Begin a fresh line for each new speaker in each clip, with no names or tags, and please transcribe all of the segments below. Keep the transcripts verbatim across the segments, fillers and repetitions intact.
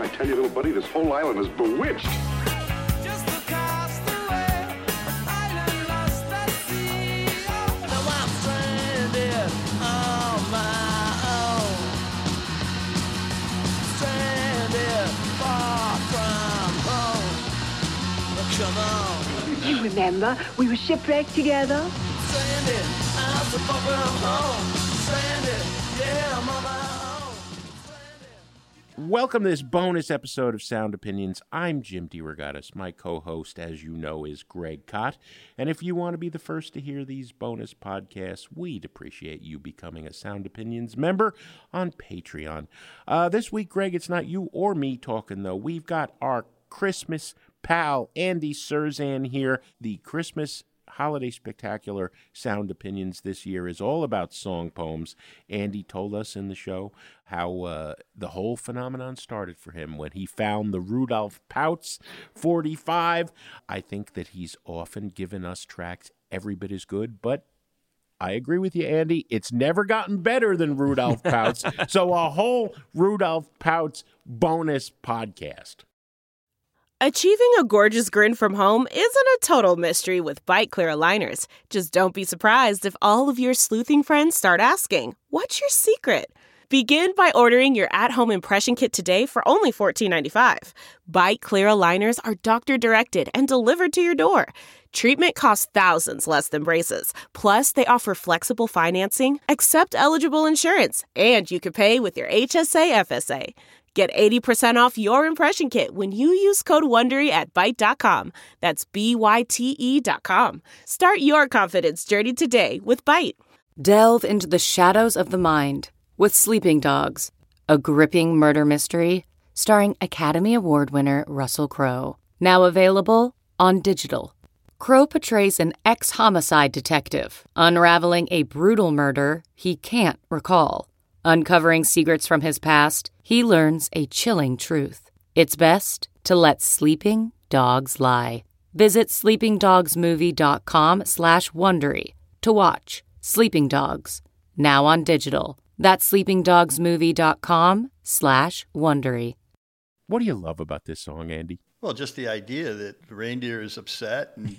I tell you, little buddy, this whole island is bewitched.
Just across the way, an island lost at sea. Now I'm stranded on my own. Stranded far from home. Come on.
You remember, we were shipwrecked together.
Stranded, I'm so far from home. Stranded, yeah, I'm on my own.
Welcome to this bonus episode of Sound Opinions. I'm Jim DeRogatis. My co-host, as you know, is Greg Kot. And if you want to be the first to hear these bonus podcasts, we'd appreciate you becoming a Sound Opinions member on Patreon. Uh, this week, Greg, it's not you or me talking, though. We've got our Christmas pal, Andy Cirzan, here. The Christmas Holiday Spectacular Sound Opinions this year is all about song poems. Andy told us in the show how uh, the whole phenomenon started for him when he found the Rudolph Pouts forty-five. I think that he's often given us tracks every bit as good, but I agree with you, Andy. It's never gotten better than Rudolph Pouts. So a whole Rudolph Pouts bonus podcast.
Achieving a gorgeous grin from home isn't a total mystery with Bite Clear aligners. Just don't be surprised if all of your sleuthing friends start asking, "What's your secret?" Begin by ordering your at-home impression kit today for only fourteen ninety-five. Bite Clear aligners are doctor-directed and delivered to your door. Treatment costs thousands less than braces. Plus, they offer flexible financing, accept eligible insurance, and you can pay with your H S A F S A. Get eighty percent off your impression kit when you use code WONDERY at Byte dot com. That's B Y T E dot com. Start your confidence journey today with Byte.
Delve into the shadows of the mind with Sleeping Dogs, a gripping murder mystery starring Academy Award winner Russell Crowe. Now available on digital. Crowe portrays an ex-homicide detective unraveling a brutal murder he can't recall. Uncovering secrets from his past, he learns a chilling truth. It's best to let sleeping dogs lie. Visit sleeping dogs movie dot com slash Wondery to watch Sleeping Dogs, now on digital. That's sleeping dogs movie dot com slash Wondery.
What do you love about this song, Andy?
Well, just the idea that the reindeer is upset and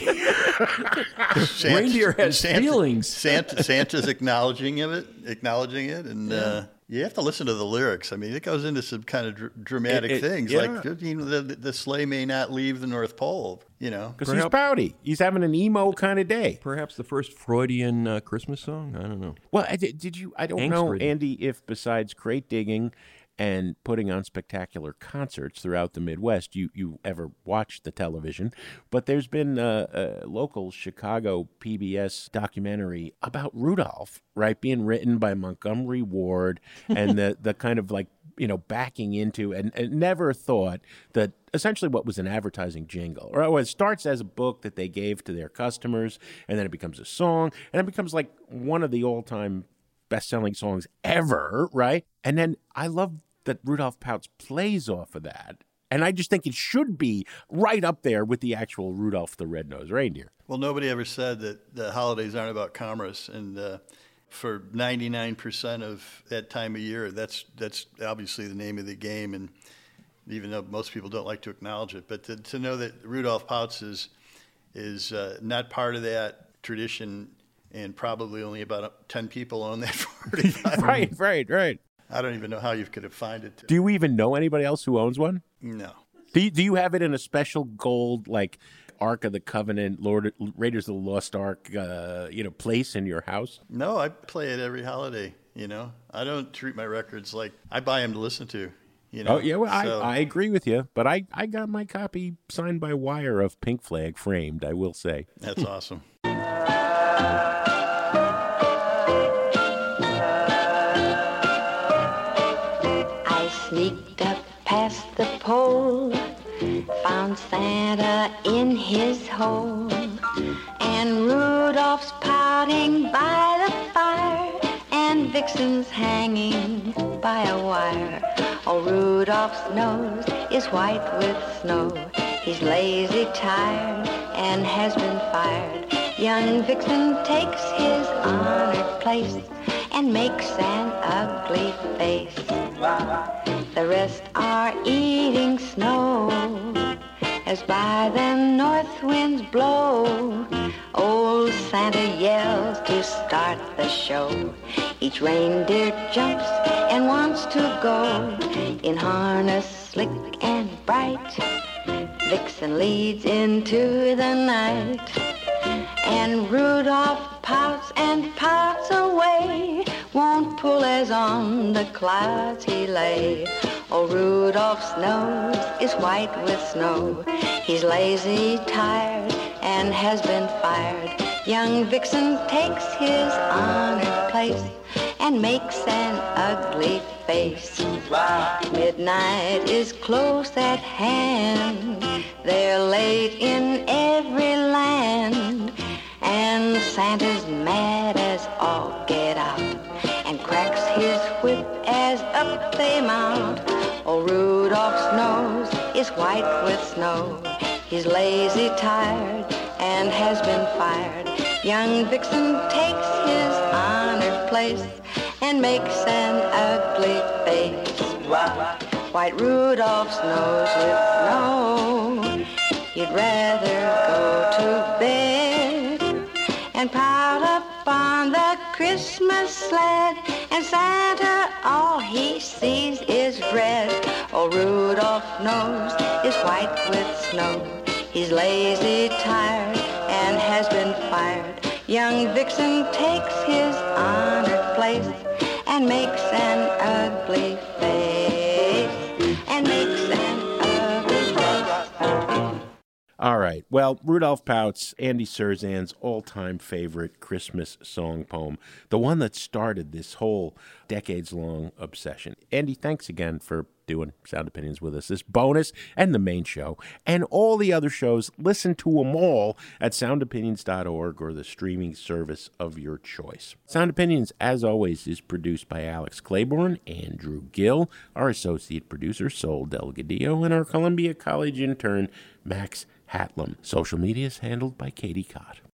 Santa, reindeer has
Santa,
feelings.
Santa, Santa's acknowledging of it, acknowledging it, and yeah. uh, you have to listen to the lyrics. I mean, it goes into some kind of dr- dramatic
it, it,
things,
yeah.
like you know, the, the sleigh may not leave the North Pole. You know,
because he's pouty. He's having an emo kind of day.
Perhaps the first Freudian uh, Christmas song. I don't know.
Well, I, did you? I don't
Angst
know,
ridden.
Andy, if besides crate digging and putting on spectacular concerts throughout the Midwest, you, you ever watch the television. But there's been a, a local Chicago P B S documentary about Rudolph, right, being written by Montgomery Ward, and the, the kind of like, you know, backing into, and, and never thought that essentially what was an advertising jingle, or it starts as a book that they gave to their customers, and then it becomes a song, and it becomes like one of the all-time best-selling songs ever, right? And then I love that Rudolph Pouts plays off of that. And I just think it should be right up there with the actual Rudolph the Red-Nosed Reindeer.
Well, nobody ever said that the holidays aren't about commerce. And uh, for ninety-nine percent of that time of year, that's that's obviously the name of the game. And even though most people don't like to acknowledge it, but to, to know that Rudolph Pouts is, is uh, not part of that tradition, and probably only about ten people own that forty-five.
Right, right, right.
I don't even know how you could have found it.
Do you even know anybody else who owns one?
No.
Do you, do you have it in a special gold, like, Ark of the Covenant, Lord Raiders of the Lost Ark, uh, you know, place in your house?
No, I play it every holiday, you know. I don't treat my records like, I buy them to listen to, you know.
Oh, yeah, well,
so,
I, I agree with you. But I, I got my copy signed by wire of Pink Flag framed, I will say.
That's awesome.
Sneaked up past the pole, found Santa in his hole, and Rudolph's pouting by the fire, and Vixen's hanging by a wire. Oh, Rudolph's nose is white with snow, he's lazy, tired, and has been fired. Young Vixen takes his honored place and makes an ugly face. The rest are eating snow as by the north winds blow. Old Santa yells to start the show. Each reindeer jumps and wants to go in harness slick and bright. Vixen leads into the night, and Rudolph pouts and pouts away, won't pull as on the clouds he lay. Oh, Rudolph's nose is white with snow. He's lazy, tired, and has been fired. Young Vixen takes his honored place and makes an ugly face. Midnight is close at hand. They're late in every land, and Santa's mad as all get out and cracks his whip as up they mount. Oh, Rudolph's nose is white with snow. He's lazy, tired, and has been fired. Young Vixen takes his honored place and makes an ugly face. White Rudolph's nose with snow. You'd rather go to bed and pout up on the Christmas sled, and Santa, all he sees is red. Oh, Rudolph's nose is white with snow. He's lazy, tired, and has been fired. Young Vixen takes his honored place and makes an ugly face, and makes an ugly face.
All right. Well, Rudolph Pouts, Andy Cirzan's all-time favorite Christmas song poem, the one that started this whole decades-long obsession. Andy, thanks again for doing Sound Opinions with us, this bonus and the main show, and all the other shows. Listen to them all at sound opinions dot org or the streaming service of your choice. Sound Opinions, as always, is produced by Alex Claiborne, Andrew Gill, our associate producer, Sol Delgadillo, and our Columbia College intern, Max Hatlam. Social media is handled by Katie Cott.